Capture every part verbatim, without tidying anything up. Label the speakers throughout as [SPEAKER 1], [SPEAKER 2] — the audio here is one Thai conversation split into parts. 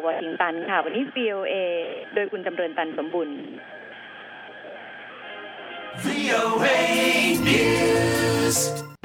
[SPEAKER 1] วอชิงตันค่ะวันนี้ วี โอ เอ โดยคุณจำเริญตันสมบุญ วี โอ เอ News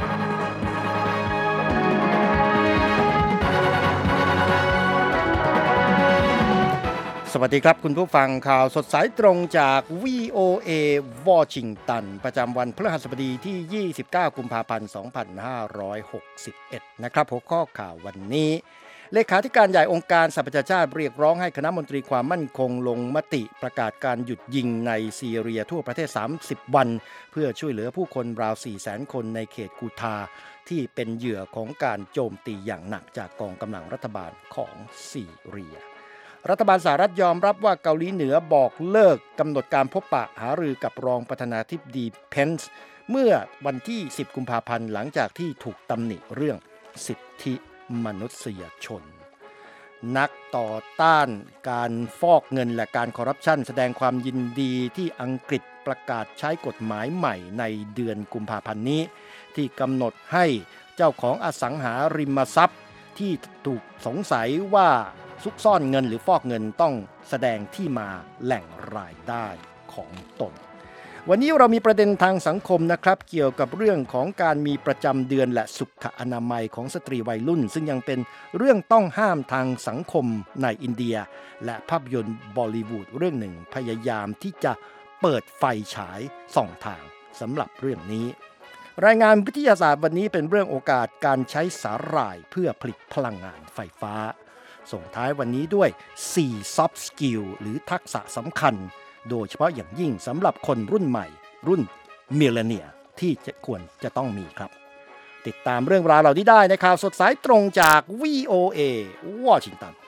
[SPEAKER 2] สวัสดีครับคุณผู้ฟังข่าวสดสายตรงจาก วี โอ เอ วอชิงตันประจำวันพฤหัสบดีที่ยี่สิบเก้ากุมภาพันธ์สองพันห้าร้อยหกสิบเอ็ดนะครับหัวข้อข่าววันนี้เลขาธิการใหญ่องค์การสหประชาชาติเรียกร้องให้คณะมนตรีความมั่นคงลงมติประกาศการหยุดยิงในซีเรียทั่วประเทศสามสิบวันเพื่อช่วยเหลือผู้คนราว สี่แสน คนในเขตกูทาที่เป็นเหยื่อของการโจมตีอย่างหนักจากกองกำลังรัฐบาลของซีเรียรัฐบาลสหรัฐยอมรับว่าเกาหลีเหนือบอกเลิกกำหนดการพบปะหารือกับรองประธานาธิบดีเพนซ์เมื่อวันที่สิบกุมภาพันธ์หลังจากที่ถูกตำหนิเรื่องสิทธิมนุษยชนนักต่อต้านการฟอกเงินและการคอร์รัปชันแสดงความยินดีที่อังกฤษประกาศใช้กฎหมายใหม่ในเดือนกุมภาพันธ์นี้ที่กำหนดให้เจ้าของอสังหาริมทรัพย์ที่ถูกสงสัยว่าซุกซ่อนเงินหรือฟอกเงินต้องแสดงที่มาแหล่งรายได้ของตนวันนี้เรามีประเด็นทางสังคมนะครับเกี่ยวกับเรื่องของการมีประจำเดือนและสุขอนามัยของสตรีวัยรุ่นซึ่งยังเป็นเรื่องต้องห้ามทางสังคมในอินเดียและภาพยนตร์บอลลีวูดเรื่องหนึ่งพยายามที่จะเปิดไฟฉายส่องทางสำหรับเรื่องนี้รายงานวิทยาศาสตร์วันนี้เป็นเรื่องโอกาสการใช้สาหร่ายเพื่อผลิตพลังงานไฟฟ้าส่งท้ายวันนี้ด้วยสี่ soft skill หรือทักษะสำคัญโดยเฉพาะอย่างยิ่งสำหรับคนรุ่นใหม่รุ่นมิลเลนเนียลที่จะควรจะต้องมีครับติดตามเรื่องราวเหล่านี้ได้ในข่าวสดสายตรงจาก วี โอ เอ วอชิงตัน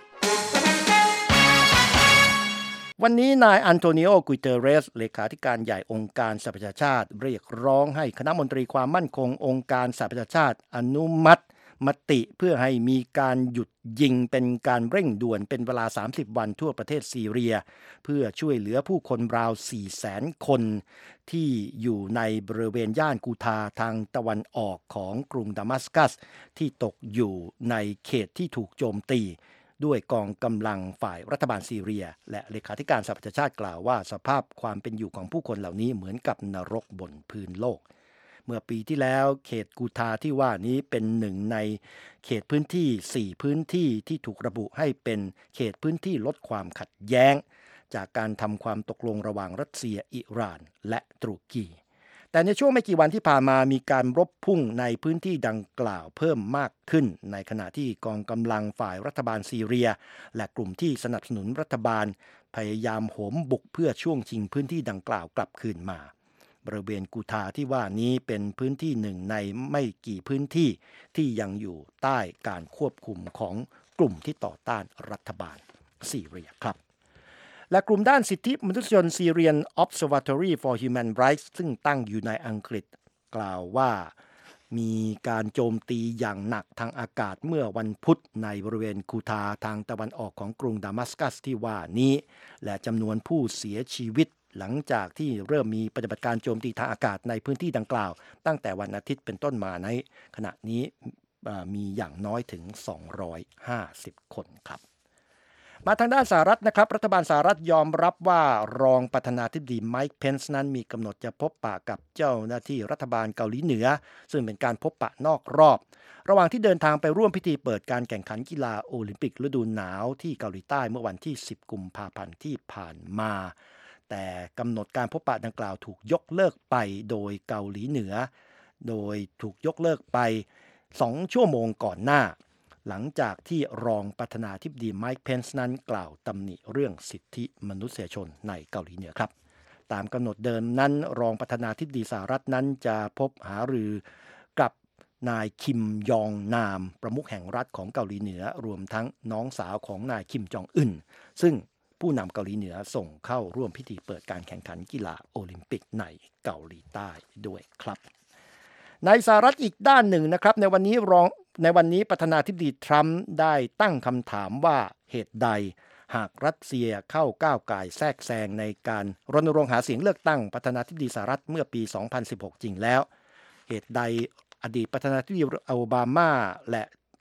[SPEAKER 2] วันนี้นายอันโตนิโอ กุยเตเรสเลขาธิการใหญ่องค์การสหประชาชาติเรียกร้องให้คณะมนตรีความมั่นคงองค์การสหประชาชาติอนุมัติมติเพื่อให้มีการหยุดยิงเป็นการเร่งด่วนเป็นเวลาสามสิบวันทั่วประเทศซีเรียเพื่อช่วยเหลือผู้คนราว สี่แสน คนที่อยู่ในบริเวณย่านกูทาทางตะวันออกของกรุงดามัสกัสที่ตกอยู่ในเขตที่ถูกโจมตีด้วยกองกำลังฝ่ายรัฐบาลซีเรียและเลขาธิการสหประชาชาติกล่าวว่าสภาพความเป็นอยู่ของผู้คนเหล่านี้เหมือนกับนรกบนพื้นโลกเมื่อปีที่แล้วเขตกูทาที่ว่านี้เป็นหนึ่งในเขตพื้นที่สี่พื้นที่ที่ถูกระบุให้เป็นเขตพื้นที่ลดความขัดแย้งจากการทำความตกลงระหว่างรัสเซียอิหร่านและตุรกีแต่ในช่วงไม่กี่วันที่ผ่านมามีการรบพุ่งในพื้นที่ดังกล่าวเพิ่มมากขึ้นในขณะที่กองกำลังฝ่ายรัฐบาลซีเรียและกลุ่มที่สนับสนุนรัฐบาลพยายามโหมบุกเพื่อช่วงชิงพื้นที่ดังกล่าวกลับคืนมาบริเวณกูทาที่ว่านี้เป็นพื้นที่หนึ่งในไม่กี่พื้นที่ที่ยังอยู่ใต้การควบคุมของกลุ่มที่ต่อต้านรัฐบาลซีเรียครับและกลุ่มด้านสิทธิมนุษยชน Syrian Observatory for Human Rights ซึ่งตั้งอยู่ในอังกฤษกล่าวว่ามีการโจมตีอย่างหนักทางอากาศเมื่อวันพุธในบริเวณกูทาทางตะวันออกของกรุงดามัสกัสที่ว่านี้และจำนวนผู้เสียชีวิตหลังจากที่เริ่มมีปฏิบัติการโจมตีทางอากาศในพื้นที่ดังกล่าวตั้งแต่วันอาทิตย์เป็นต้นมาในขณะนี้มีอย่างน้อยถึงสองร้อยห้าสิบคนครับมาทางด้านสหรัฐนะครับรัฐบาลสหรัฐยอมรับว่ารองประธานาธิบดีไมค์เพนซ์นั้นมีกำหนดจะพบปะกับเจ้าหน้าที่รัฐบาลเกาหลีเหนือซึ่งเป็นการพบปะนอกรอบระหว่างที่เดินทางไปร่วมพิธีเปิดการแข่งขันกีฬาโอลิมปิกฤดูหนาวที่เกาหลีใต้เมื่อวันที่สิบกุมภาพันธ์ที่ผ่านมาแต่กำหนดการพบปะดังกล่าวถูกยกเลิกไปโดยเกาหลีเหนือโดยถูกยกเลิกไปสองชั่วโมงก่อนหน้าหลังจากที่รองประธานาธิบดีไมค์เพนซ์นั้นกล่าวตำหนิเรื่องสิทธิมนุษยชนในเกาหลีเหนือครับตามกำหนดเดิมนั้นรองประธานาธิบดีสหรัฐนั้นจะพบหารือกับนายคิมยองนามประมุขแห่งรัฐของเกาหลีเหนือรวมทั้งน้องสาวของนายคิมจองอึนซึ่งผู้นำเกาหลีเหนือส่งเข้าร่วมพิธีเปิดการแข่งขันกีฬาโอลิมปิกในเกาหลีใต้ด้วยครับในสหรัฐอีกด้านหนึ่งนะครับในวันนี้รองในวันนี้ประธานาธิบดีทรัมป์ได้ตั้งคำถามว่าเหตุใดหากรัสเซียเข้าก้าวก่ายแทรกแซงในการรณรงค์หาเสียงเลือกตั้งประธานาธิบดีสหรัฐเมื่อปีสองพันสิบหกจริงแล้วเหตุใดอดีตประธานาธิบดีโอบามาและ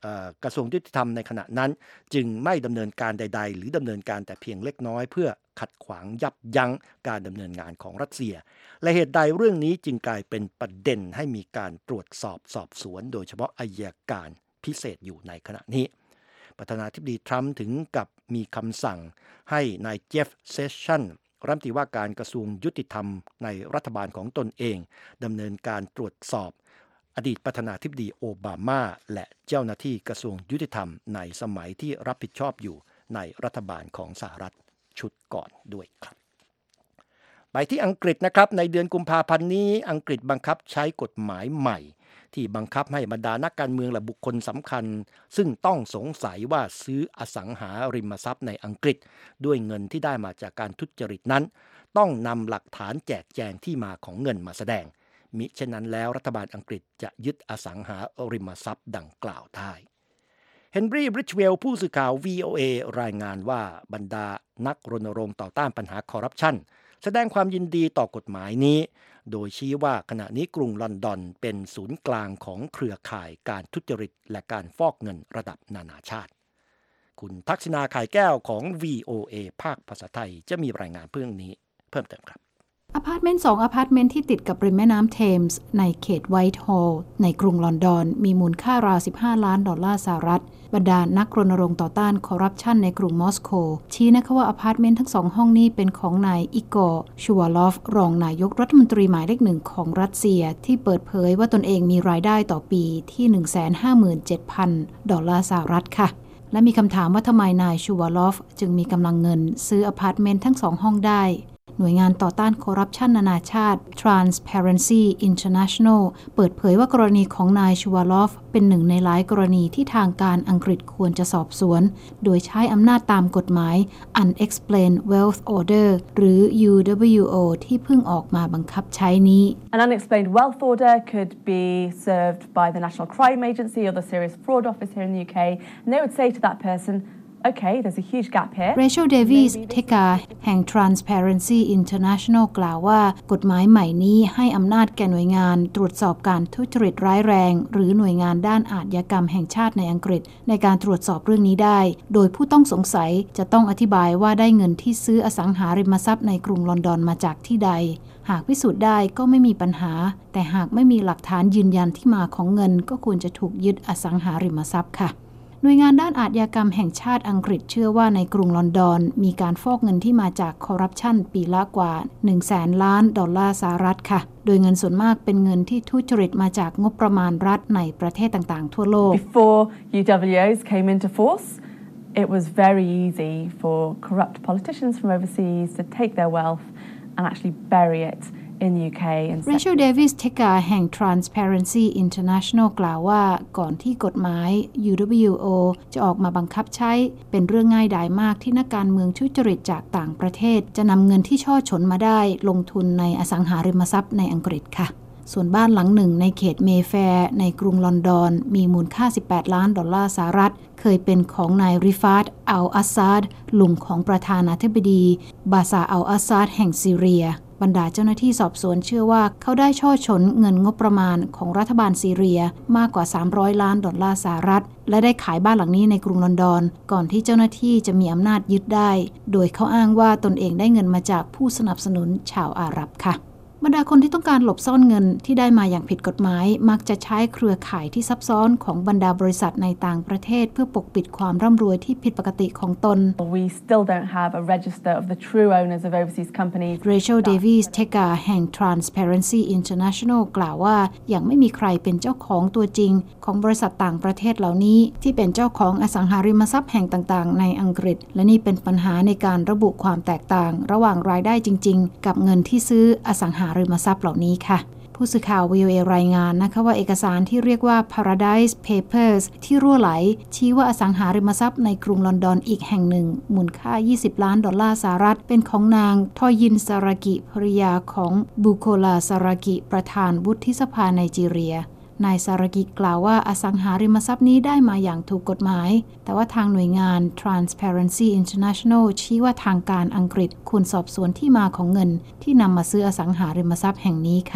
[SPEAKER 2] กระทรวงยุติธรรมในขณะนั้นจึงไม่ดำเนินการใดๆหรือดำเนินการแต่เพียงเล็กน้อยเพื่อขัดขวางยับยั้งการดำเนินงานของรัสเซียและเหตุใดเรื่องนี้จึงกลายเป็นประเด็นให้มีการตรวจสอบสอบสวนโดยเฉพาะอัยการพิเศษอยู่ในขณะนี้ประธานาธิบดีทรัมป์ถึงกับมีคำสั่งให้นายเจฟฟ์เซสชันรัฐมนตรีว่าการกระทรวงยุติธรรมในรัฐบาลของตนเองดำเนินการตรวจสอบอดีตประธานาธิบดีโอบามาและเจ้าหน้าที่กระทรวงยุติธรรมในสมัยที่รับผิดชอบอยู่ในรัฐบาลของสหรัฐชุดก่อนด้วยครับไปที่อังกฤษนะครับในเดือนกุมภาพันธ์นี้อังกฤษบังคับใช้กฎหมายใหม่ที่บังคับให้บรรดานักการเมืองและบุคคลสำคัญซึ่งต้องสงสัยว่าซื้ออสังหาริมทรัพย์ในอังกฤษด้วยเงินที่ได้มาจากการทุจริตนั้นต้องนำหลักฐานแจกแจงที่มาของเงินมาแสดงมิฉะนั้นแล้วรัฐบาลอังกฤษจะยึดอสังหาริมทรัพย์ดังกล่าวได้เฮนรี่ บริดจ์เวลล์ผู้สื่อข่าว วี โอ เอ รายงานว่าบรรดานักรณรงค์ต่อต้านปัญหาคอร์รัปชันแสดงความยินดีต่อกฎหมายนี้โดยชี้ว่าขณะนี้กรุงลอนดอนเป็นศูนย์กลางของเครือข่ายการทุจริตและการฟอกเงินระดับนานาชาติคุณทักษิณา ข่ายแก้วของ วี โอ เอ ภาคภาษาไทยจะมีรายงานเรื่องนี้เพิ่มเติมครับ
[SPEAKER 3] อพาร์ตเมนต์สองอพาร์ตเมนต์ที่ติดกับริมแม่น้ำเทมส์ในเขตไวท์ฮอลล์ในกรุงลอนดอนมีมูลค่าราวสิบห้าล้านดอลลาร์สหรัฐบรรดานักรณรงค์ต่อต้านคอร์รัปชันในกรุงมอสโกชี้นะคะว่าอพาร์ตเมนต์ทั้งสองห้องนี้เป็นของนายอิกอร์ชูวาลอฟรองนายกรัฐมนตรีหมายเลขหนึ่งของรัสเซียที่เปิดเผยว่าตนเองมีรายได้ต่อปีที่ หนึ่งแสนห้าหมื่นเจ็ดพัน ดอลลาร์สหรัฐค่ะและมีคำถามว่าทำไมนายชูวาลอฟจึงมีกำลังเงินซื้ออพาร์ตเมนต์ทั้งสองห้องได้หน่วยงานต่อต้านคอร์รัปชันนานาชาติ Transparency International เปิดเผยว่ากรณีของนายชูวาลอฟเป็นหนึ่งในหลายกรณีที่ทางการอังกฤษควรจะสอบสวนโดยใช้อำนาจตามกฎหมาย Unexplained Wealth Order หรือ ยู ดับเบิลยู โอ ที่เพิ่งออกมาบังคับใช้นี้
[SPEAKER 4] An unexplained wealth order could be served by the National Crime Agency or the Serious Fraud Office here in the ยู เค and they would say to that person Okay, there's a huge gap here.
[SPEAKER 3] Rachel Davies เทกาแห่ง Transparency International กล่าวว่ากฎหมายใหม่นี้ให้อำนาจแก่หน่วยงานตรวจสอบการทุจริตร้ายแรงหรือหน่วยงานด้านอาชญากรรมแห่งชาติในอังกฤษในการตรวจสอบเรื่องนี้ได้โดยผู้ต้องสงสัยจะต้องอธิบายว่าได้เงินที่ซื้ออสังหาริมทรัพย์ในกรุงลอนดอนมาจากที่ใดหากพิสูจน์ได้ก็ไม่มีปัญหาแต่หากไม่มีหลักฐานยืนยันที่มาของเงินก็ควรจะถูกยึดอสังหาริมทรัพย์ค่ะหน่วยงานด้านอาชญากรรมแห่งชาติอังกฤษเชื่อว่าในกรุงลอนดอนมีการฟอกเงินที่มาจากคอร์รัปชันปีละกว่า หนึ่งแสน ล้านดอลลาร์สหรัฐค่ะโดยเงินส่วนมากเป็นเงินที่ทุจริตมาจากงบประมาณรัฐในประเทศต่างๆทั่วโลก
[SPEAKER 4] Before ยู ดับเบิลยู โอ s came into force, it was very easy for corrupt politicians from overseas to take their wealth and actually bury it in the ยู เค
[SPEAKER 3] Rachel Davies เทกาแห่ง Transparency International กล่าวว่าก่อนที่กฎหมาย ยู ดับเบิลยู โอ จะออกมาบังคับใช้เป็นเรื่องง่ายดายมากที่นักการเมืองทุจริตจากต่างประเทศจะนำเงินที่ช่อฉนมาได้ลงทุนในอสังหาริมทรัพย์ในอังกฤษค่ะส่วนบ้านหลังหนึ่งในเขตเมแฟร์ในกรุงลอนดอนมีมูลค่าสิบแปดล้านดอลลาร์สหรัฐเคยเป็นของนายริฟาดอัลอัสซาดลุงของประธานาธิบดีบาซาอัลอัสซาดแห่งซีเรียบรรดาเจ้าหน้าที่สอบสวนเชื่อว่าเขาได้ช่อฉนเงินงบประมาณของรัฐบาลซีเรียมากกว่าสามร้อยล้านดอลลาร์สหรัฐและได้ขายบ้านหลังนี้ในกรุงลอนดอนก่อนที่เจ้าหน้าที่จะมีอำนาจยึดได้โดยเขาอ้างว่าตนเองได้เงินมาจากผู้สนับสนุนชาวอาหรับค่ะบรรดาคนที่ต้องการหลบซ่อนเงินที่ได้มาอย่างผิดกฎหมายมักจะใช้เครือข่ายที่ซับซ้อนของบรรดาบริษัทในต่างประเทศเพื่อปกปิดความร่ำรวยที่ผิดปกติของตน
[SPEAKER 4] We still don't have a register of the true owners of overseas companies.
[SPEAKER 3] Rachel Davies เทกาแห่ง Transparency International กล่าวว่ายังไม่มีใครเป็นเจ้าของตัวจริงของบริษัทต่างประเทศเหล่านี้ที่เป็นเจ้าของอสังหาริมทรัพย์แห่งต่างๆในอังกฤษและนี่เป็นปัญหาในการระบุความแตกต่างระหว่างรายได้จริงๆกับเงินที่ซื้ออสังหาริมทรัพย์เหล่านี้ค่ะผู้สื่อข่าว วี โอ เอ รายงานนะคะว่าเอกสารที่เรียกว่า Paradise Papers ที่รั่วไหลชี้ว่าอสังหาริมทรัพย์ในกรุงลอนดอนอีกแห่งหนึ่งมูลค่ายี่สิบล้านดอลลาร์สหรัฐเป็นของนางทอยินซารากิภริยาของบุโคลาซารากิประธานวุฒิสภาไนจีเรียนายซารากิกล่าวว่าอสังหาริมทรัพย์นี้ได้มาอย่างถูกกฎหมายแต่ว่าทางหน่วยงาน Transparency International ชี้ว่าทางการอังกฤษควรสอบสวนที่มาของเงินที่นำมาซื้ออสังหาริมทรัพย์แห่งนี้ค่ะ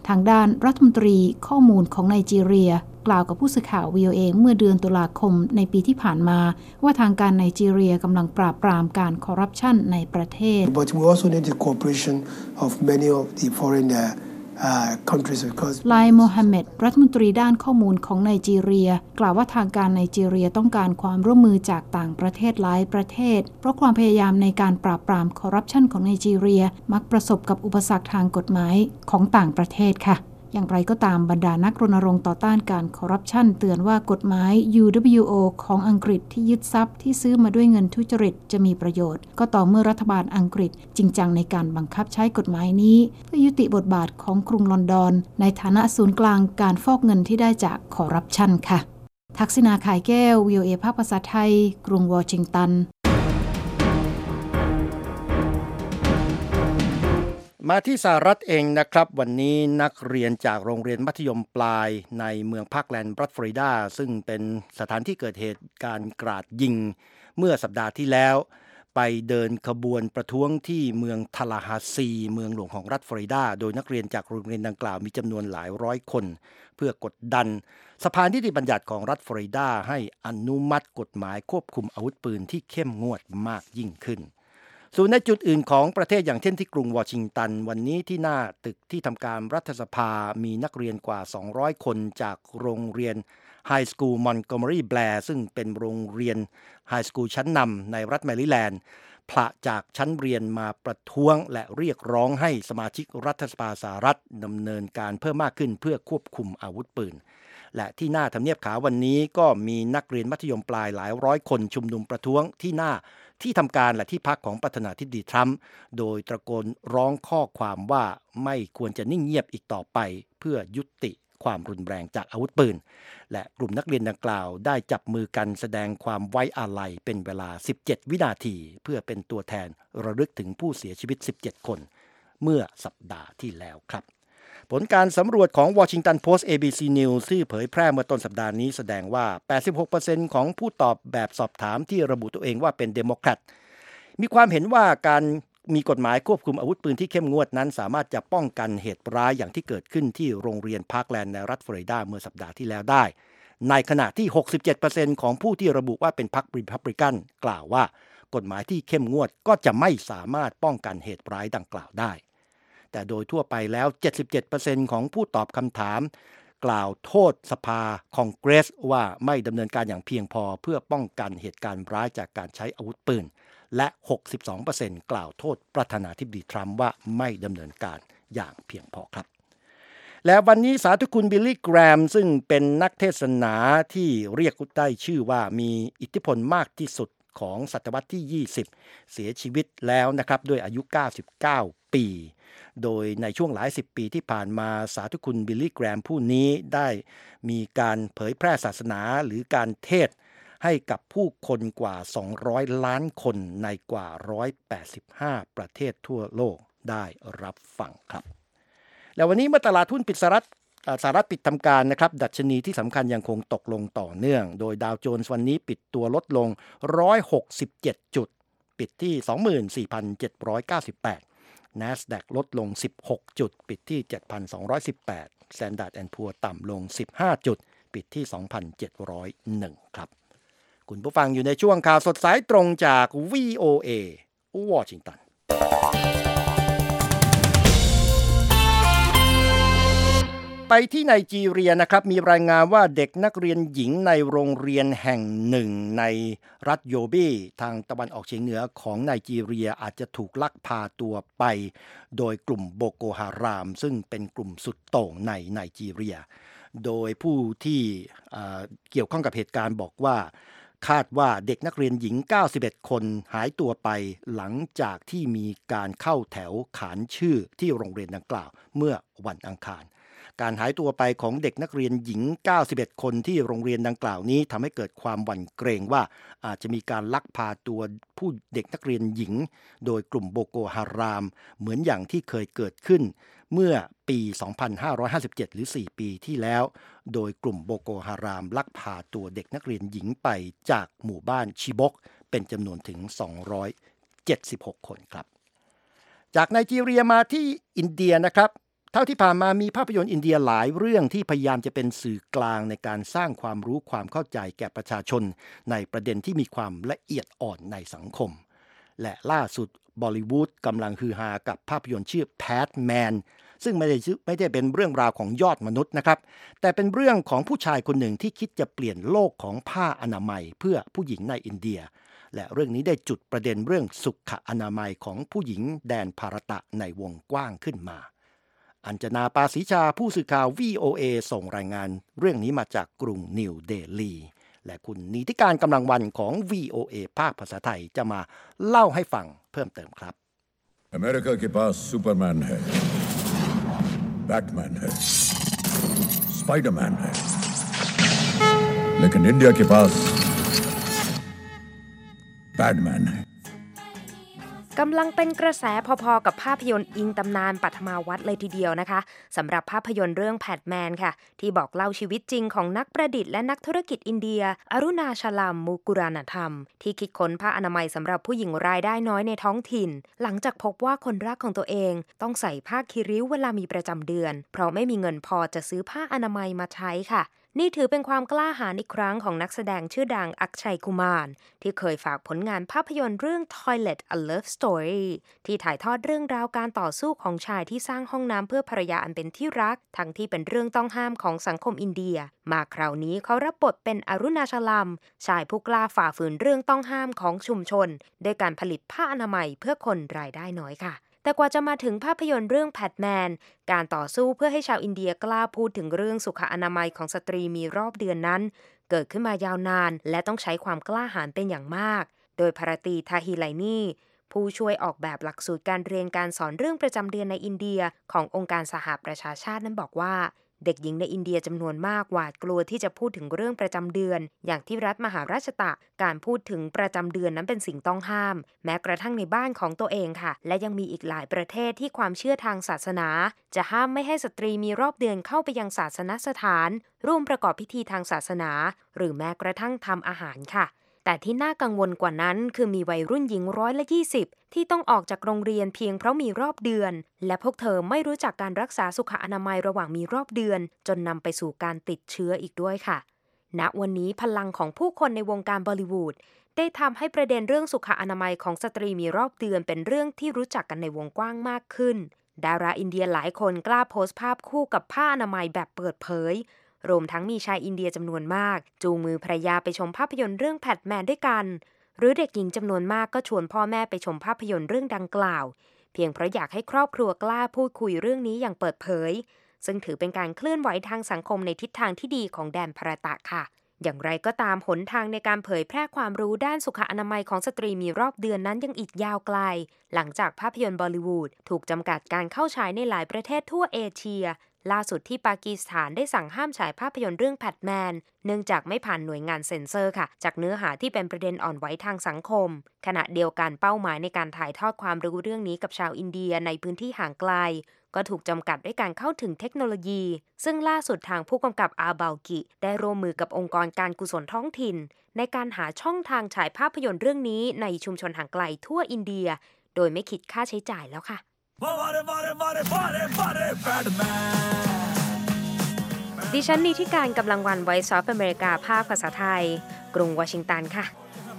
[SPEAKER 3] ทางด้านรัฐมนตรีข้อมูลของไนจีเรียกล่าวกับผู้สื่อข่าว วี โอ เอ เมื่อเดือนตุลาคมในปีที่ผ่านมาว่าทางการไนจีเรียกำลังปราบปรามการคอร์รัปชันในประเทศ
[SPEAKER 5] But we also need the cooperation of many of the foreign uh, uh, countries because
[SPEAKER 3] ไลโมฮัมเหม็ดรัฐมนตรีด้านข้อมูลของไนจีเรียกล่าวว่าทางการไนจีเรียต้องการความร่วมมือจากต่างประเทศหลายประเทศเพราะความพยายามในการปราบปรามคอร์รัปชันของไนจีเรียมักประสบกับอุปสรรคทางกฎหมายของต่างประเทศค่ะอย่างไรก็ตามบรรดานักรณรงค์ต่อต้านการคอร์รัปชันเตือนว่ากฎหมาย ยู ดับเบิลยู โอ ของอังกฤษที่ยึดทรัพย์ที่ซื้อมาด้วยเงินทุจริตจะมีประโยชน์ก็ต่อเมื่อรัฐบาลอังกฤษจริงจังในการบังคับใช้กฎหมายนี้เพื่อยุติบทบาทของกรุงลอนดอนในฐานะศูนย์กลางการฟอกเงินที่ได้จากคอร์รัปชันค่ะทักษิณาข่ายแก้ว วี โอ เอ ภาคภาษาไทยกรุงวอชิงตัน
[SPEAKER 2] มาที่สหรัฐเองนะครับวันนี้นักเรียนจากโรงเรียนมัธยมปลายในเมืองพาร์คแลนด์รัฐฟลอริดาซึ่งเป็นสถานที่เกิดเหตุการกราดยิงเมื่อสัปดาห์ที่แล้วไปเดินขบวนประท้วงที่เมืองทาลาฮาซีเมืองหลวงของรัฐฟลอริดาโดยนักเรียนจากโรงเรียนดังกล่าวมีจำนวนหลายร้อยคนเพื่อกดดันสภานิติบัญญัติของรัฐฟลอริดาให้อนุมัติกฎหมายควบคุมอาวุธปืนที่เข้มงวดมากยิ่งขึ้นส่วนในจุดอื่นของประเทศอย่างเช่นที่กรุงวอชิงตันวันนี้ที่หน้าตึกที่ทำการรัฐสภามีนักเรียนกว่าสองร้อยคนจากโรงเรียนไฮสคูลมอนต์โกเมอรี่แบร์ซึ่งเป็นโรงเรียนไฮสคูลชั้นนำในรัฐแมริแลนด์ผละจากชั้นเรียนมาประท้วงและเรียกร้องให้สมาชิกรัฐสภาสหรัฐดำเนินการเพิ่มมากขึ้นเพื่อควบคุมอาวุธปืนและที่หน้าทำเนียบขาววันนี้ก็มีนักเรียนมัธยมปลายหลายร้อยคนชุมนุมประท้วงที่หน้าที่ทำการและที่พักของประธานาธิบดีทรัมป์โดยตะโกนร้องข้อความว่าไม่ควรจะนิ่งเงียบอีกต่อไปเพื่อยุติความรุนแรงจากอาวุธปืนและกลุ่มนักเรียนดังกล่าวได้จับมือกันแสดงความไว้อาลัยเป็นเวลาสิบเจ็ดวินาทีเพื่อเป็นตัวแทนระลึกถึงผู้เสียชีวิตสิบเจ็ดคนเมื่อสัปดาห์ที่แล้วครับผลการสำรวจของ Washington Post เอ บี ซี News ที่เผยแพร่เมื่อต้นสัปดาห์นี้แสดงว่า แปดสิบหกเปอร์เซ็นต์ ของผู้ตอบแบบสอบถามที่ระบุตัวเองว่าเป็นเดโมแครตมีความเห็นว่าการมีกฎหมายควบคุมอาวุธปืนที่เข้มงวดนั้นสามารถจะป้องกันเหตุร้ายอย่างที่เกิดขึ้นที่โรงเรียนพาร์คแลนด์ในรัฐฟลอริดาเมื่อสัปดาห์ที่แล้วได้ในขณะที่ หกสิบเจ็ดเปอร์เซ็นต์ ของผู้ที่ระบุว่าเป็นพรรครีพับลิกันกล่าวว่ากฎหมายที่เข้มงวดก็จะไม่สามารถป้องกันเหตุร้ายดังกล่าวได้แต่โดยทั่วไปแล้ว เจ็ดสิบเจ็ดเปอร์เซ็นต์ ของผู้ตอบคำถามกล่าวโทษสภาคองเกรสว่าไม่ดำเนินการอย่างเพียงพอเพื่อป้องกันเหตุการณ์ร้ายจากการใช้อาวุธปืนและ หกสิบสองเปอร์เซ็นต์ กล่าวโทษประธานาธิบดีทรัมป์ว่าไม่ดำเนินการอย่างเพียงพอครับและวันนี้สาธุคุณบิลลี่แกรมซึ่งเป็นนักเทศนาที่เรียกได้ชื่อว่ามีอิทธิพลมากที่สุดของศตวรรษที่ยี่สิบเสียชีวิตแล้วนะครับด้วยอายุเก้าสิบเก้าปีโดยในช่วงหลายสิบปีที่ผ่านมาสาธุคุณบิลลี่แกรมผู้นี้ได้มีการเผยแพร่ศาสนาหรือการเทศให้กับผู้คนกว่าสองร้อยล้านคนในกว่าหนึ่งร้อยแปดสิบห้าประเทศทั่วโลกได้รับฟังครับแล้ววันนี้เมื่อตลาดหุ้นปิดสหรัฐสหรัฐปิดทำการนะครับดัชนีที่สำคัญยังคงตกลงต่อเนื่องโดยดาวโจนส์วันนี้ปิดตัวลดลงหนึ่งร้อยหกสิบเจ็ดจุดปิดที่ สองหมื่นสี่พันเจ็ดร้อยเก้าสิบแปด NASDAQ ลดลงสิบหกจุดปิดที่ เจ็ดพันสองร้อยสิบแปด Standard แอนด์ Poor's ต่ำลงสิบห้าจุดปิดที่ สองพันเจ็ดร้อยเอ็ด ครับคุณผู้ฟังอยู่ในช่วงข่าวสดสายตรงจาก วี โอ เอ วอชิงตันไปที่ไนจีเรียนะครับมีรายงานว่าเด็กนักเรียนหญิงในโรงเรียนแห่งหนึ่งในรัฐโยบีทางตะวันออกเฉียงเหนือของไนจีเรียอาจจะถูกลักพาตัวไปโดยกลุ่มโบโกฮารามซึ่งเป็นกลุ่มสุดโต่งในไนจีเรียโดยผู้ที่เกี่ยวข้องกับเหตุการณ์บอกว่าคาดว่าเด็กนักเรียนหญิงเก้าสิบเอ็ดคนหายตัวไปหลังจากที่มีการเข้าแถวขานชื่อที่โรงเรียนดังกล่าวเมื่อวันอังคารการหายตัวไปของเด็กนักเรียนหญิงเก้าสิบเอ็ดคนที่โรงเรียนดังกล่าวนี้ทำให้เกิดความหวั่นเกรงว่าอาจจะมีการลักพาตัวผู้เด็กนักเรียนหญิงโดยกลุ่มโบโกฮารามเหมือนอย่างที่เคยเกิดขึ้นเมื่อปี สองพันห้าร้อยห้าสิบเจ็ด หรือ สี่ ปีที่แล้วโดยกลุ่มโบโกฮารามลักพาตัวเด็กนักเรียนหญิงไปจากหมู่บ้านชิบกเป็นจำนวนถึงสองร้อยเจ็ดสิบหกคนครับจากไนจีเรียมาที่อินเดียนะครับเท่าที่ผ่านมามีภาพยนตร์อินเดียหลายเรื่องที่พยายามจะเป็นสื่อกลางในการสร้างความรู้ความเข้าใจแก่ประชาชนในประเด็นที่มีความละเอียดอ่อนในสังคมและล่าสุดบอลลีวูดกำลังฮือฮากับภาพยนตร์ชื่อ Padman ซึ่งไม่ได้ไม่ได้เป็นเรื่องราวของยอดมนุษย์นะครับแต่เป็นเรื่องของผู้ชายคนหนึ่งที่คิดจะเปลี่ยนโลกของผ้าอนามัยเพื่อผู้หญิงในอินเดียและเรื่องนี้ได้จุดประเด็นเรื่องสุขอนามัยของผู้หญิงแดนภารตะในวงกว้างขึ้นมาอัญจนาปาศรีชาผู้สื่อข่าว วี โอ เอ ส่งรายงานเรื่องนี้มาจากกรุงนิวเดลีและคุณนิติการกำลังวันของ วี โอ เอ ภาคภาษาไทยจะมาเล่าให้ฟังเพิ่มเติมครับ
[SPEAKER 6] อเมริกาके पास Superman है Batman है Spiderman है लेकिन इंडिया के पास बैटमैन है
[SPEAKER 7] กำลังเป็นกระแสพอๆกับภาพยนตร์อิงตำนานปัทมาวัฒน์เลยทีเดียวนะคะสำหรับภาพยนตร์เรื่อง Padman ค่ะที่บอกเล่าชีวิตจริงของนักประดิษฐ์และนักธุรกิจอินเดียอรุณาชลัมมูกุรานธรรมที่คิดค้นผ้าอนามัยสำหรับผู้หญิงรายได้น้อยในท้องถิ่นหลังจากพบว่าคนรักของตัวเองต้องใส่ผ้าคีริ้วเวลามีประจำเดือนเพราะไม่มีเงินพอจะซื้อผ้าอนามัยมาใช้ค่ะนี่ถือเป็นความกล้าหาญอีกครั้งของนักแสดงชื่อดังอักชัยคุมารที่เคยฝากผลงานภาพยนตร์เรื่อง Toilet A Love Story ที่ถ่ายทอดเรื่องราวการต่อสู้ของชายที่สร้างห้องน้ำเพื่อภรรยาอันเป็นที่รักทั้งที่เป็นเรื่องต้องห้ามของสังคมอินเดียมาคราวนี้เขารับบทเป็นอรุณาชลัมชายผู้กล้าฝ่าฝืนเรื่องต้องห้ามของชุมชนด้วยการผลิตผ้าอนามัยเพื่อคนรายได้น้อยค่ะแต่กว่าจะมาถึงภาพยนตร์เรื่อง Padman การต่อสู้เพื่อให้ชาวอินเดียกล้าพูดถึงเรื่องสุขอนามัยของสตรีมีรอบเดือนนั้นเกิดขึ้นมายาวนานและต้องใช้ความกล้าหาญเป็นอย่างมากโดยภารตีทาฮิไลนีผู้ช่วยออกแบบหลักสูตรการเรียนการสอนเรื่องประจำเดือนในอินเดียขององค์การสหประชาชาตินั้นบอกว่าเด็กหญิงในอินเดียจำนวนมากหวาดกลัวที่จะพูดถึงเรื่องประจำเดือนอย่างที่รัฐมหาราชตะการพูดถึงประจำเดือนนั้นเป็นสิ่งต้องห้ามแม้กระทั่งในบ้านของตัวเองค่ะและยังมีอีกหลายประเทศที่ความเชื่อทางศาสนาจะห้ามไม่ให้สตรีมีรอบเดือนเข้าไปยังศาสนสถานร่วมประกอบพิธีทางศาสนาหรือแม้กระทั่งทำอาหารค่ะแต่ที่น่ากังวลกว่านั้นคือมีวัยรุ่นหญิงร้อยละยี่สิบที่ต้องออกจากโรงเรียนเพียงเพราะมีรอบเดือนและพวกเธอไม่รู้จักการรักษาสุขอนามัยระหว่างมีรอบเดือนจนนำไปสู่การติดเชื้ออีกด้วยค่ะณวันนี้พลังของผู้คนในวงการบอลลีวูดได้ทำให้ประเด็นเรื่องสุขอนามัยของสตรีมีรอบเดือนเป็นเรื่องที่รู้จักกันในวงกว้างมากขึ้นดาราอินเดียหลายคนกล้าโพสต์ภาพคู่กับผ้าอนามัยแบบเปิดเผยรวมทั้งมีชายอินเดียจำนวนมากจูงมือภรรยาไปชมภาพยนตร์เรื่อง Padman ด้วยกันหรือเด็กหญิงจำนวนมากก็ชวนพ่อแม่ไปชมภาพยนตร์เรื่องดังกล่าวเพียงเพราะอยากให้ครอบครัวกล้าพูดคุยเรื่องนี้อย่างเปิดเผยซึ่งถือเป็นการเคลื่อนไหวทางสังคมในทิศทางที่ดีของแดนภารตะค่ะอย่างไรก็ตามหนทางในการเผยแพร่ความรู้ด้านสุขอนามัยของสตรีมีรอบเดือนนั้นยังอีกยาวไกลหลังจากภาพยนตร์บอลลีวูดถูกจำกัดการเข้าฉายในหลายประเทศทั่วเอเชียล่าสุดที่ปากีสถานได้สั่งห้ามฉายภาพยนตร์เรื่อง Padman เนื่องจากไม่ผ่านหน่วยงานเซ็นเซอร์ค่ะจากเนื้อหาที่เป็นประเด็นอ่อนไหวทางสังคมขณะเดียวกันเป้าหมายในการถ่ายทอดความรู้เรื่องนี้กับชาวอินเดียในพื้นที่ห่างไกลก็ถูกจำกัดด้วยการเข้าถึงเทคโนโลยีซึ่งล่าสุดทางผู้กำกับอาบาลกิได้ร่วมมือกับองค์กรการกุศลท้องถิ่นในการหาช่องทางฉายภาพยนตร์เรื่องนี้ในชุมชนห่างไกลทั่วอินเดียโดยไม่คิดค่าใช้จ่ายแล้วค่ะดิฉันนิติการกำลังวัน Voice of America ภาคภาษาไทยกรุงวอชิงตันค่ะ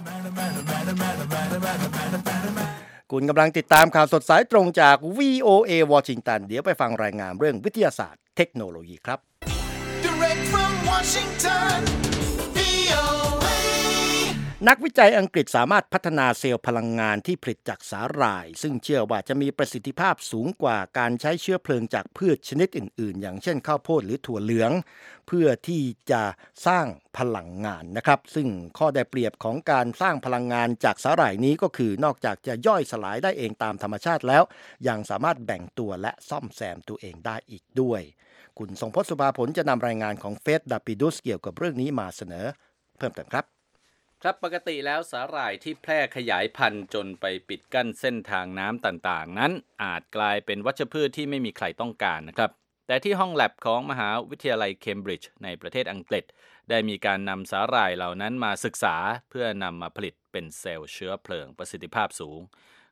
[SPEAKER 2] คุณกำลังติดตามข่าวสดสายตรงจาก วี โอ เอ วอชิงตันเดี๋ยวไปฟังรายงานเรื่องวิทยาศาสตร์เทคโนโลยีครับ Direct from Washington วี โอ เอ นักวิจัยอังกฤษสามารถพัฒนาเซลล์พลังงานที่ผลิตจากสาหร่ายซึ่งเชื่อว่าจะมีประสิทธิภาพสูงกว่าการใช้เชื้อเพลิงจากพืชชนิดอื่นๆอย่างเช่นข้าวโพดหรือถั่วเหลืองเพื่อที่จะสร้างพลังงานนะครับซึ่งข้อได้เปรียบของการสร้างพลังงานจากสาหร่ายนี้ก็คือนอกจากจะย่อยสลายได้เองตามธรรมชาติแล้วยังสามารถแบ่งตัวและซ่อมแซมตัวเองได้อีกด้วยคุณทรงพจน์ สุภาผลจะนำรายงานของเฟธ ดาปิดุสเกี่ยวกับเรื่องนี้มาเสนอเพิ่มเติมครับ
[SPEAKER 8] ครับปกติแล้วสาหร่ายที่แพร่ขยายพันธุ์จนไปปิดกั้นเส้นทางน้ำต่างๆนั้นอาจกลายเป็นวัชพืชที่ไม่มีใครต้องการนะครับแต่ที่ห้องแลบของมหาวิทยาลัยเคมบริดจ์ในประเทศอังกฤษได้มีการนำสาหร่ายเหล่านั้นมาศึกษาเพื่อนำมาผลิตเป็นเซลล์เชื้อเพลิงประสิทธิภาพสูง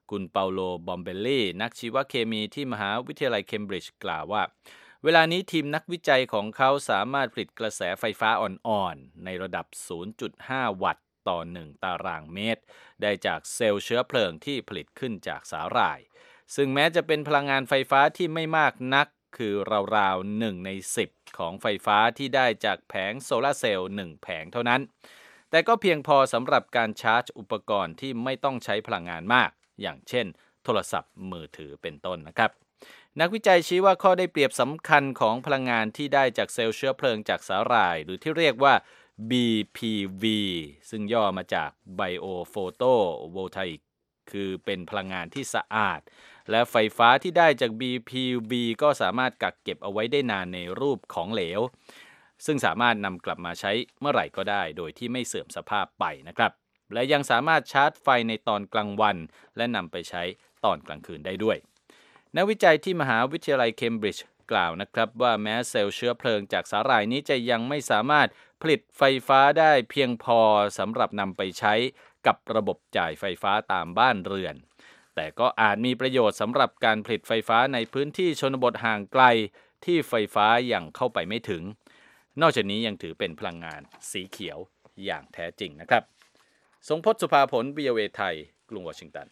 [SPEAKER 8] คุณเปาโลบอมเบลลี่นักชีวเคมีที่มหาวิทยาลัยเคมบริดจ์กล่าวว่าเวลานี้ทีมนักวิจัยของเขาสามารถผลิตกระแสไฟฟ้าอ่อนๆในระดับ ศูนย์จุดห้า วัตต์ต่อหนึ่งตารางเมตรได้จากเซลล์เชื้อเพลิงที่ผลิตขึ้นจากสาหร่ายซึ่งแม้จะเป็นพลังงานไฟฟ้าที่ไม่มากนักคือราวๆหนึ่งในสิบของไฟฟ้าที่ได้จากแผงโซลาร์เซลล์หนึ่งแผงเท่านั้นแต่ก็เพียงพอสำหรับการชาร์จอุปกรณ์ที่ไม่ต้องใช้พลังงานมากอย่างเช่นโทรศัพท์มือถือเป็นต้นนะครับนักวิจัยชี้ว่าข้อได้เปรียบสำคัญของพลังงานที่ได้จากเซลล์เชื้อเพลิงจากสาหร่ายหรือที่เรียกว่า บี พี วี ซึ่งย่อมาจาก Biophotovoltaic คือเป็นพลังงานที่สะอาดและไฟฟ้าที่ได้จาก บี พี วี ก็สามารถกักเก็บเอาไว้ได้นานในรูปของเหลวซึ่งสามารถนำกลับมาใช้เมื่อไหร่ก็ได้โดยที่ไม่เสื่อมสภาพไปนะครับและยังสามารถชาร์จไฟในตอนกลางวันและนำไปใช้ตอนกลางคืนได้ด้วยนักวิจัยที่มหาวิทยาลัยเคมบริดจ์กล่าวนะครับว่าแม้เซลล์เชื้อเพลิงจากสาหร่ายนี้จะยังไม่สามารถผลิตไฟฟ้าได้เพียงพอสำหรับนำไปใช้กับระบบจ่ายไฟฟ้าตามบ้านเรือนแต่ก็อาจมีประโยชน์สำหรับการผลิตไฟฟ้าในพื้นที่ชนบทห่างไกลที่ไฟฟ้ายังเข้าไปไม่ถึงนอกจากนี้ยังถือเป็นพลังงานสีเขียวอย่างแท้จริงนะครับทรงพจน์สุภาผล วี โอ เอ ไทยกรุงวอชิงตัน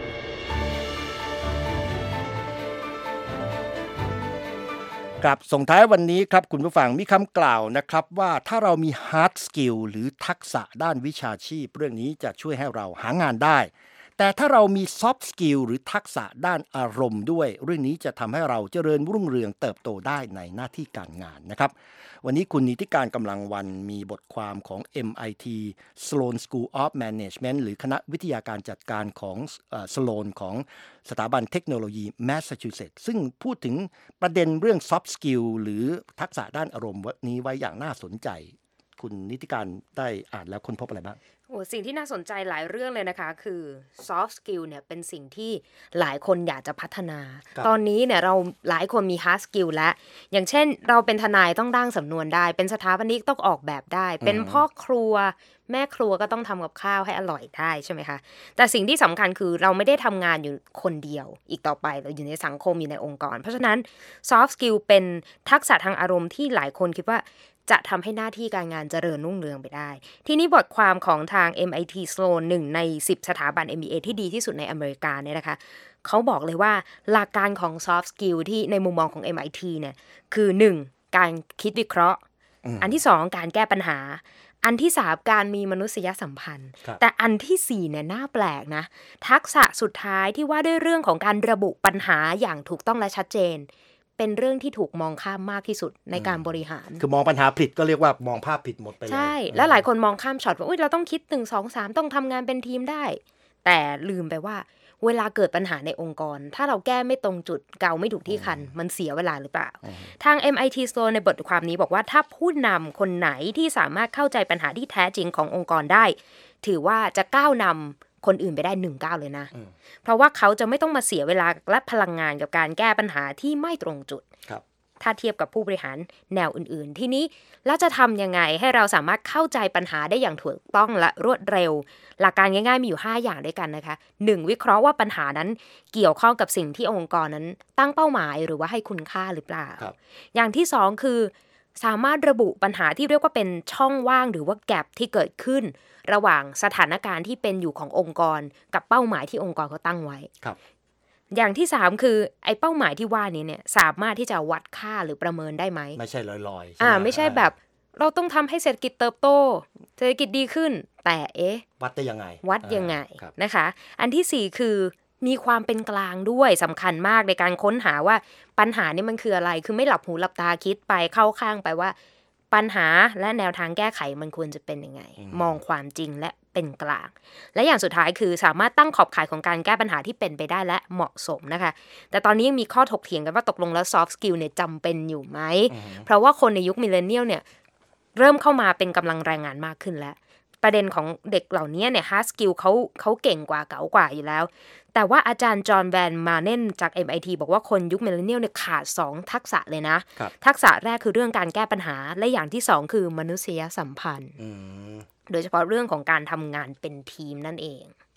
[SPEAKER 2] ครับส่งท้ายวันนี้ครับคุณผู้ฟังมีคำกล่าวนะครับว่าถ้าเรามี hard skill หรือทักษะด้านวิชาชีพเรื่องนี้จะช่วยให้เราหางานได้แต่ถ้าเรามี soft skill หรือทักษะด้านอารมณ์ด้วยเรื่องนี้จะทำให้เราเจริญรุ่งเรืองเติบโตได้ในหน้าที่การงานนะครับวันนี้คุณนิติการกำลังวันมีบทความของ เอ็ม ไอ ที Sloan School of Management หรือคณะวิทยาการจัดการของเอ่อ Sloan ของสถาบันเทคโนโลยีแมสซาชูเซตส์ซึ่งพูดถึงประเด็นเรื่อง soft skill หรือทักษะด้านอารมณ์นี้ไว้อย่างน่าสนใจคุณนิติการได้อ่านแล้วค้นพบอะไรบ้าง
[SPEAKER 7] โอ้สิ่งที่น่าสนใจหลายเรื่องเลยนะคะคือ soft skill เนี่ยเป็นสิ่งที่หลายคนอยากจะพัฒนาตอนนี้เนี่ยเราหลายคนมี hard skill แล้วอย่างเช่นเราเป็นทนายต้องร่างสำนวนได้เป็นสถาปนิกต้องออกแบบได้เป็นพ่อครัวแม่ครัวก็ต้องทำกับข้าวให้อร่อยได้ใช่ไหมคะแต่สิ่งที่สำคัญคือเราไม่ได้ทำงานอยู่คนเดียวอีกต่อไปเราอยู่ในสังคมอยู่ในองค์กรเพราะฉะนั้น soft skill เป็นทักษะทางอารมณ์ที่หลายคนคิดว่าจะทำให้หน้าที่การงานเจริญรุ่งเรืองไปได้ทีนี้บทความของทาง เอ็ม ไอ ที Sloan หนึ่งในสิบสถาบัน เอ็ม บี เอ ที่ดีที่สุดในอเมริกาเนี่ยนะคะเขาบอกเลยว่าหลักการของ soft skill ที่ในมุมมองของ เอ็ม ไอ ที เนี่ยคือหนึ่งการคิดวิเคราะห์ อ, อันที่สองการแก้ปัญหาอันที่สามการมีมนุษยสัมพันธ์แต่อันที่สี่เนี่ยน่าแปลกนะทักษะสุดท้ายที่ว่าด้วยเรื่องของการระบุปัญหาอย่างถูกต้องและชัดเจนเป็นเรื่องที่ถูกมองข้ามมากที่สุดในการบริหาร
[SPEAKER 2] คือมองปัญหาผิดก็เรียกว่ามองภาพผิดหมดไปเลย
[SPEAKER 7] ใช่แล้วหลายคนมองข้ามช็อตว่าอุ๊ยเราต้องคิดหนึ่ง สอง สามต้องทำงานเป็นทีมได้แต่ลืมไปว่าเวลาเกิดปัญหาในองค์กรถ้าเราแก้ไม่ตรงจุดเกาไม่ถูกที่คันมันเสียเวลาหรือเปล่าทาง เอ็ม ไอ ที Sloan ในบทความนี้บอกว่าถ้าผู้นำคนไหนที่สามารถเข้าใจปัญหาที่แท้จริงขององค์กรได้ถือว่าจะก้าวนำคนอื่นไปได้หนึ่งก้าวเลยนะเพราะว่าเขาจะไม่ต้องมาเสียเวลาและพลังงานกับการแก้ปัญหาที่ไม่ตรงจุดถ้าเทียบกับผู้บริหารแนวอื่นๆทีนี้แล้วจะทำยังไงให้เราสามารถเข้าใจปัญหาได้อย่างถูกต้องและรวดเร็วหลักการง่ายๆมีอยู่ห้าอย่างด้วยกันนะคะหนึ่งวิเคราะห์ว่าปัญหานั้นเกี่ยวข้องกับสิ่งที่องค์กรนั้นตั้งเป้าหมายหรือว่าให้คุณค่าหรือเปล่าอย่างที่สองคือสามารถระบุปัญหาที่เรียกว่าเป็นช่องว่างหรือว่าแกปที่เกิดขึ้นระหว่างสถานการณ์ที่เป็นอยู่ขององค์กรกับเป้าหมายที่องค์กรเขาตั้งไว้อย่างที่สามคือไอ้เป้าหมายที่ว่านี้เนี่ยสามารถที่จะวัดค่าหรือประเมินได้ไหม
[SPEAKER 2] ไม่ใช่ลอยๆ
[SPEAKER 7] อ่าไม่ใช่แบบเราต้องทำให้เศรษฐกิจเติบโตเศรษฐกิจดีขึ้นแต่เอ๊ะ
[SPEAKER 2] วัดได้ยังไง
[SPEAKER 7] วัดยังไงนะคะอันที่สี่คือมีความเป็นกลางด้วยสำคัญมากในการค้นหาว่าปัญหานี่มันคืออะไรคือไม่หลับหูหลับตาคิดไปเข้าข้างไปว่าปัญหาและแนวทางแก้ไขมันควรจะเป็นยังไงมองความจริงและเป็นกลางและอย่างสุดท้ายคือสามารถตั้งขอบข่ายของการแก้ปัญหาที่เป็นไปได้และเหมาะสมนะคะแต่ตอนนี้ยังมีข้อถกเถียงกันว่าตกลงแล้ว soft skill เนี่ยจำเป็นอยู่ไหมเพราะว่าคนในยุคมิลเลนเนียลเนี่ยเริ่มเข้ามาเป็นกำลังแรงงานมากขึ้นแล้วประเด็นของเด็กเหล่านี้เนี่ย hard skill เขาเขาเก่งกว่าเก๋ากว่าอยู่แล้วแต่ว่าอาจารย์จอห์นแวนมาเน่นจาก เอ็ม ไอ ที บอกว่าคนยุคมิลเลนเนียลเนี่ยขาดสองทักษะเลยนะทักษะแรกคือเรื่องการแก้ปัญหาและอย่างที่สองคือมนุษยสัมพันธ์โดยเฉพาะเรื่องของการทำงานเป็นทีมนั่นเอง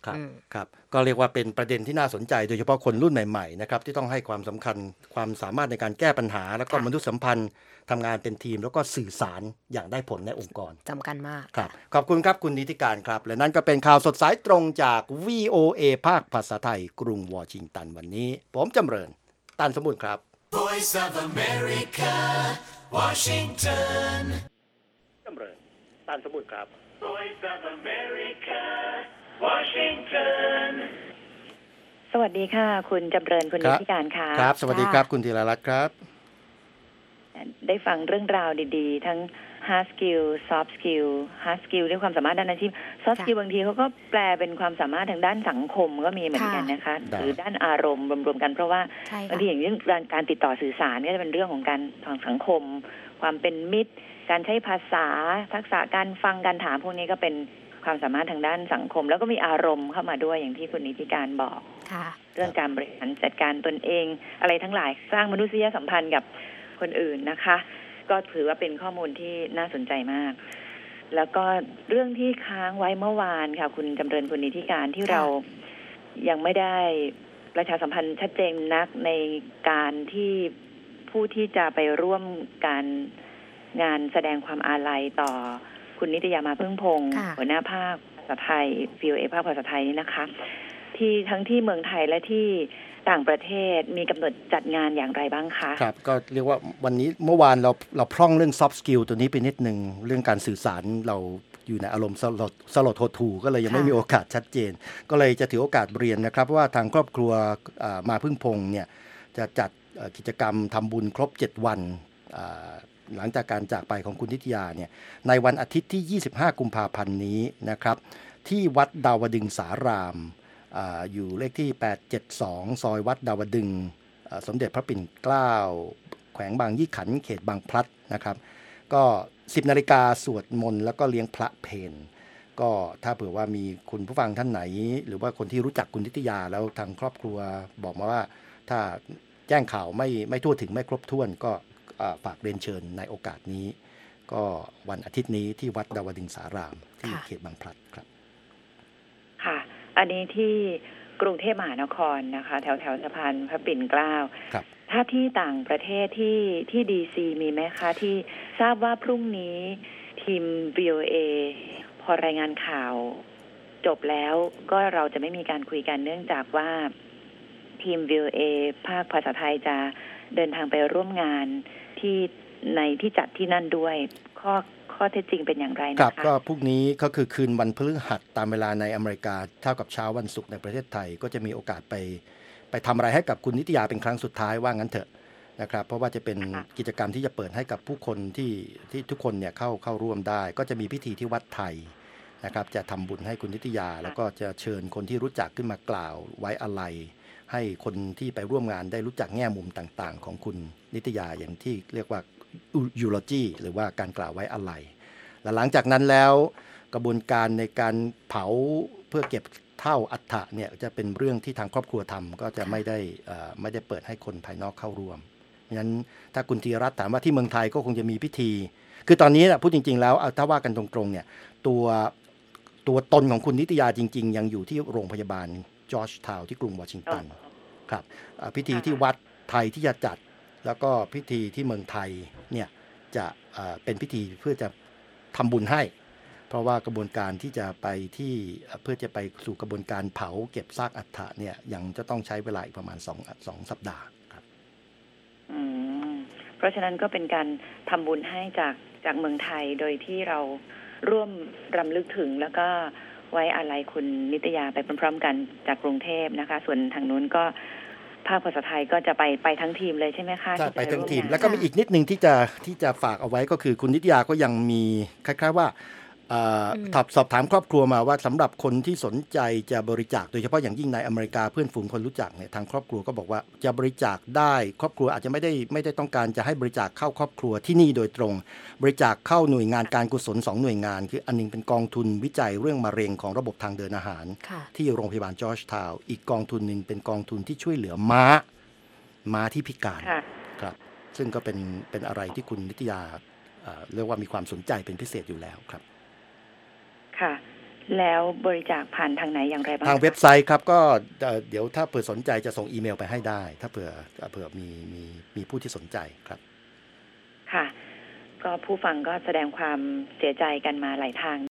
[SPEAKER 2] ครับครับก็เรียกว่าเป็นประเด็นที่น่าสนใจโดยเฉพาะคนรุ่นใหม่ๆนะครับที่ต้องให้ความสำคัญความสามารถในการแก้ปัญหาแล้วก็มนุษยสัมพันธ์ทำงานเป็นทีมแล้วก็สื่อสารอย่างได้ผลในองค์กร
[SPEAKER 7] สำคัญมาก
[SPEAKER 2] ครับขอบคุณครับคุณนิติการครับและนั่นก็เป็นข่าวสดสายตรงจาก วี โอ เอ ภาคภาษาไทยกรุงวอชิงตันวันนี้ผมจำเริญตันสมบูรณ์ครับ Voice of America Washington จำเริญตันสมบูรณ์ครับ Voice of America
[SPEAKER 1] Washington สวัสดีค่ะคุณจำเริญคุณนิติการค่ะ
[SPEAKER 2] ครับสวัสดีครับคุณธีรรัตน์ครับ
[SPEAKER 1] ได้ฟังเรื่องราวดีๆทั้ง hard skill soft skill hard skill ด้วยความสามารถด้านอาชีพ soft skill บางทีเขาก็แปลเป็นความสามารถทางด้านสังคมก็มีเหมือนกันนะคะหรือด้านอารมณ์รวมๆกันเพราะว่าบางทีอย่างเรื่องการติดต่อสื่อสารก็จะเป็นเรื่องของการทางสังคมความเป็นมิตรการใช้ภาษาทักษะการฟังการถามพวกนี้ก็เป็นความสามารถทางด้านสังคมแล้วก็มีอารมณ์เข้ามาด้วยอย่างที่คุณนิติการบอกเรื่องการบริหารจัดการตนเองอะไรทั้งหลายสร้างมนุษยสัมพันธ์กับคนอื่นนะคะก็ถือว่าเป็นข้อมูลที่น่าสนใจมากแล้วก็เรื่องที่ค้างไว้เมื่อวานค่ะคุณจำเริญคุณนิติการที่เรายังไม่ได้ประชาสัมพันธ์ชัดเจนนักในการที่ผู้ที่จะไปร่วมการงานแสดงความอาลัยต่อคุณนิตยามาพึ่งพงศ์หัวหน้าภาคภาษาไทย วี โอ เอ ภาคภาษาไทยนี่นะคะที่ทั้งที่เมืองไทยและที่ต่างประเทศมีกำหนดจัดงานอย่างไรบ้างคะ
[SPEAKER 2] ครับก็เรียกว่าวันนี้เมื่อวานเราเราพร่องเรื่อง soft skill ตัวนี้ไปนิดนึงเรื่องการสื่อสารเราอยู่ในอารมณ์สลดสลดหดหู่ก็เลยยังไม่มีโอกาสชัดเจนก็เลยจะถือโอกาสเรียนนะครับว่าทางครอบครัวมาพึ่งพงศ์เนี่ยจะจัดกิจกรรมทำบุญครบเจ็ดวันหลังจากการจากไปของคุณนิตยาเนี่ยในวันอาทิตย์ที่ยี่สิบห้ากุมภาพันธ์นี้นะครับที่วัดดาวดึงสารามอ่าอยู่เลขที่แปดเจ็ดสองซอยวัดดาวดึงสมเด็จพระปิ่นเกล้าแขวงบางยี่ขันเขตบางพลัดนะครับก็สิบนาฬิกาสวดมนต์แล้วก็เลี้ยงพระเพลก็ถ้าเผื่อว่ามีคุณผู้ฟังท่านไหนหรือว่าคนที่รู้จักคุณนิตยาแล้วทางครอบครัวบอกมาว่าถ้าแจ้งข่าวไม่ไม่ทั่วถึงไม่ครบถ้วนก็ฝากเรียนเชิญในโอกาสนี้ก็วันอาทิตย์นี้ที่วัดดาวดึงสารามที่เขตบางพลัดครับ
[SPEAKER 1] ค่ะอันนี้ที่กรุงเทพมหานครนะคะแถวแถวสะพานพระปิ่นเกล้า
[SPEAKER 2] ครับ
[SPEAKER 1] ถ้าที่ต่างประเทศที่ที่ดีซีมีไหมคะที่ทราบว่าพรุ่งนี้ทีม วี โอ เอ พอรายงานข่าวจบแล้วก็เราจะไม่มีการคุยกันเนื่องจากว่าทีม วี โอ เอ ภาคภาษาไทยจะเดินทางไปร่วมงานที่ในที่จัดที่นั่นด้วยข้อข้อเท็จจริงเป็นอย่างไรนะคะ
[SPEAKER 2] ครับก็พรุ่งนี้ก็คือคืนวันพฤหัสตามเวลาในอเมริกาเท่ากับเช้าวันศุกร์ในประเทศไทยก็จะมีโอกาสไปไปทำอะไรให้กับคุณนิตยาเป็นครั้งสุดท้ายว่างั้นเถอะนะครับเพราะว่าจะเป็นกิจกรรมที่จะเปิดให้กับผู้คนที่ที่ทุกคนเนี่ยเข้าเข้าร่วมได้ก็จะมีพิธีที่วัดไทยนะครับจะทำบุญให้คุณนิตยาแล้วก็จะเชิญคนที่รู้จักขึ้นมากล่าวไว้อาลัยให้คนที่ไปร่วมงานได้รู้จักแง่มุมต่างๆของคุณนิตยาอย่างที่เรียกว่ายูโลจีหรือว่าการกล่าวไว้อาลัยและหลังจากนั้นแล้วกระบวนการในการเผาเพื่อเก็บเท่าอัฐะเนี่ยจะเป็นเรื่องที่ทางครอบครัวทำก็จะไม่ได้ไม่ได้เปิดให้คนภายนอกเข้าร่วมงั้นถ้าคุณธีรรัตน์ถามว่าที่เมืองไทยก็คงจะมีพิธีคือตอนนี้นะพูดจริงๆแล้วถ้าว่ากันตรงๆเนี่ยตัวตัวตนของคุณนิตยาจริงๆยังอยู่ที่โรงพยาบาลจอร์จทาวน์ที่กรุงวอชิงตันครับพิธีที่วัดไทยที่จะจัดแล้วก็พิธีที่เมืองไทยเนี่ยจะเป็นพิธีเพื่อจะทำบุญให้เพราะว่ากระบวนการที่จะไปที่เพื่อจะไปสู่กระบวนการเผาเก็บซากอัฐะเนี่ยยังจะต้องใช้เวลาอีกประมาณสอง สองสัปดาห์ครับ
[SPEAKER 1] อืมเพราะฉะนั้นก็เป็นการทำบุญให้จากจากเมืองไทยโดยที่เราร่วมรำลึกถึงแล้วก็ไว้อาลัยคุณนิตยาไปพร้อมๆกันจากกรุงเทพนะคะส่วนทางนู้นก็ภาคภาษาไทยก็จะไปไปทั้งทีมเลยใช่ไหมคะ
[SPEAKER 2] ใช่ไปทั้งทีมแล้วก็มีอีกนิดนึงที่จะที่จะฝากเอาไว้ก็คือคุณนิตยาก็ยังมีคล้ายๆว่าสอบถามครอบครัวมาว่าสำหรับคนที่สนใจจะบริจาคโดยเฉพาะอย่างยิ่งในอเมริกาเพื่อนฝูงคนรู้จักเนี่ยทางครอบครัวก็บอกว่าจะบริจาคได้ครอบครัวอาจจะไม่ได้ไม่ได้ต้องการจะให้บริจาคเข้าครอบครัวที่นี่โดยตรงบริจาคเข้าหน่วยงานการกุศลสองหน่วยงานคืออันนึงเป็นกองทุนวิจัยเรื่องมะเร็งของระบบทางเดินอาหารที่โรงพยาบาลจอร์จทาวน์อีกกองทุนนึงเป็นกองทุนที่ช่วยเหลือม้าม้าที่พิการครับซึ่งก็เป็นเป็นอะไรที่คุณนิตยาเรียกว่ามีความสนใจเป็นพิเศษอยู่แล้วครับ
[SPEAKER 1] ค่ะแล้วบริจาคผ่านทางไหนอย่างไรบ้าง
[SPEAKER 2] ทางเว็บไซต์ครับก็เดี๋ยวถ้าเผื่อสนใจจะส่งอีเมลไปให้ได้ถ้าเผื่อเผื่อมีมีมีผู้ที่สนใจครับ
[SPEAKER 1] ค่ะก็ผู้ฟังก็แสดงความเสียใจกันมาหลายทาง